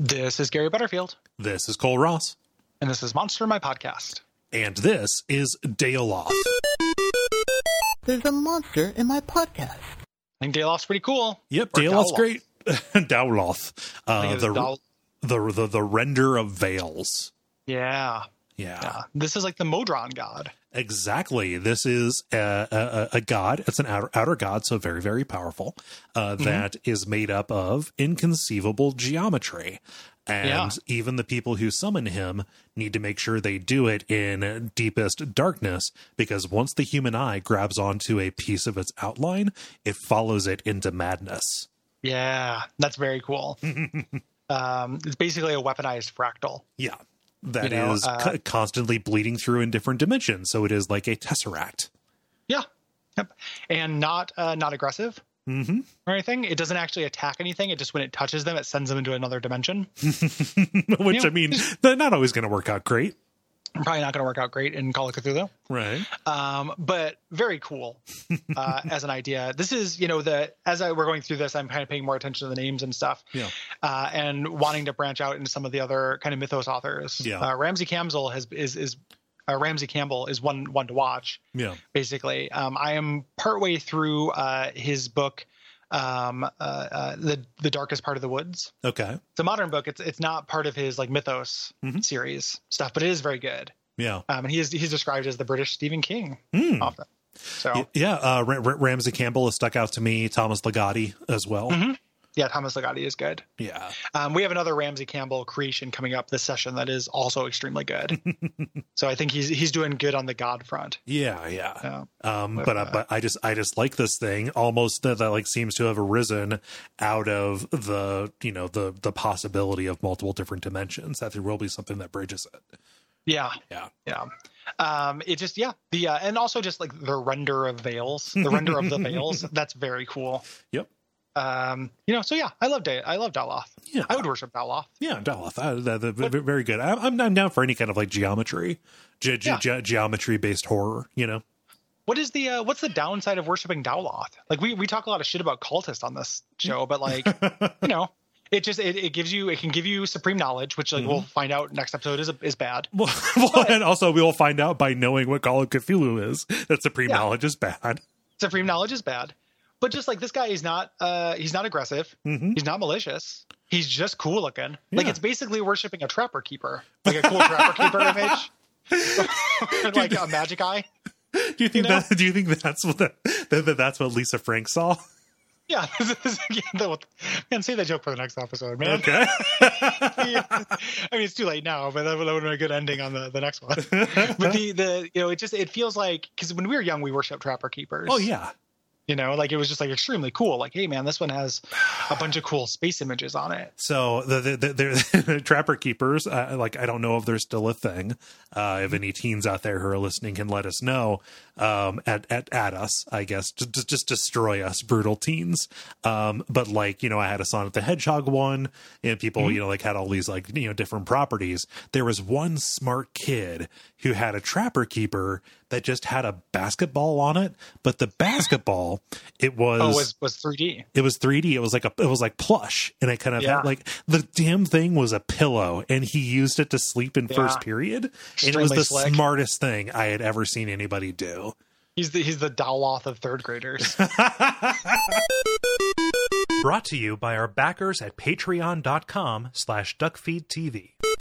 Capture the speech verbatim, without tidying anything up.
This is Gary Butterfield. This is Cole Ross. And this is Monster, my podcast. And this is Daoloth. There's a monster in my podcast. I think Daoloth's pretty cool. Yep, Or Daoloth's Daoloth. great. Daoloth. I Uh, think it's the, Dal- the, the, the render of veils. Yeah. Yeah. yeah. This is like the Modron god. Exactly. This is a, a, a god. It's an outer, outer god, so very, very powerful, uh, Mm-hmm. that is made up of inconceivable geometry. And Yeah. even the people who summon him need to make sure they do it in deepest darkness, because once the human eye grabs onto a piece of its outline, it follows it into madness. Yeah. That's very cool. um, it's basically a weaponized fractal. Yeah. That You know, is uh, co- constantly bleeding through in different dimensions. So it is like a tesseract. Yeah. Yep. And not uh, not aggressive Mm-hmm. or anything. It doesn't actually attack anything. It just, when it touches them, it sends them into another dimension. Which, Yeah. I mean, they're not always going to work out great. Probably not going to work out great in Call of Cthulhu. Right. Um, but very cool uh, as an idea. This is, you know, the as I we're going through this, I'm kind of paying more attention to the names and stuff, Yeah. uh, and wanting to branch out into some of the other kind of mythos authors. Yeah. Uh, Ramsey Campbell has is is uh, Ramsey Campbell is one one to watch. Yeah. Basically, um, I am partway through uh, his book, um, uh, uh, the the Darkest Part of the Woods. Okay. It's a modern book. It's it's not part of his like mythos Mhm. series stuff, but it is very good. Yeah. Um, and he is he's described as the British Stephen King Mm. often. So Y- Yeah. Uh, Ra- Ra- Ramsey Campbell has stuck out to me. Thomas Ligotti as well. Mhm. yeah, Thomas Ligotti is good. Yeah. Um, we have another Ramsey Campbell creation coming up this session that is also extremely good. So I think he's he's doing good on the God front. Yeah. Yeah. Yeah. Um, But, but, uh, uh, but I just, I just like this thing almost that, that like seems to have arisen out of the, you know, the, the possibility of multiple different dimensions, that there will be something that bridges it. Yeah, Yeah. yeah. Um, it just yeah the uh, and also just like the render of veils, the render of the veils. That's very cool. Yep. Um, you know, so yeah, I love Day. I love Daoloth. Yeah. I would worship Daoloth. Yeah. Daoloth. Uh, the, the, the, very good. I'm, I'm I'm down for any kind of like geometry, ge- ge- Yeah. ge- geometry based horror, you know? What is the uh, what's the downside of worshiping Daoloth? Like we we talk a lot of shit about cultists on this show, but like you know, it just it, it gives you it can give you supreme knowledge, which like we'll find out next episode is is bad. Well, well, and also we will find out by knowing what Call of Cthulhu is that supreme Yeah. knowledge is bad. Supreme knowledge is bad, but just like this guy is not uh he's not aggressive, Mhm. he's not malicious, he's just cool looking. Like Yeah. it's basically worshiping a trapper keeper, like a cool trapper keeper image, or like a magic eye. Do you think know? that? Do you think that's what the, that, that that's what Lisa Frank saw? Yeah, yeah the, man, say that joke for the next episode, man. Okay. I mean, it's too late now, but that would have been a good ending on the, the next one. But the, the you know, it just it feels like, because when we were young, we worshipped trapper keepers. Oh yeah. You know, like it was just like extremely cool. Like, hey, man, this one has a bunch of cool space images on it. So the the, the, the trapper keepers, uh, like I don't know if they're still a thing. Uh, if any teens out there who are listening can let us know. Um, at at at us, I guess, just just, just destroy us, brutal teens. Um, but like you know, I had a Sonic the Hedgehog one, and people you know like had all these like you know different properties. There was one smart kid who had a trapper keeper that just had a basketball on it, but the basketball it was Oh, was was three D. it was three D. It was like a, it was like plush, and it kind of Yeah. had like the damn thing was a pillow, and he used it to sleep in Yeah. first period, and it was Extremely the slick. smartest thing I had ever seen anybody do. He's the he's the Daoloth of third graders. Brought to you by our backers at patreon.com slash duckfeedtv.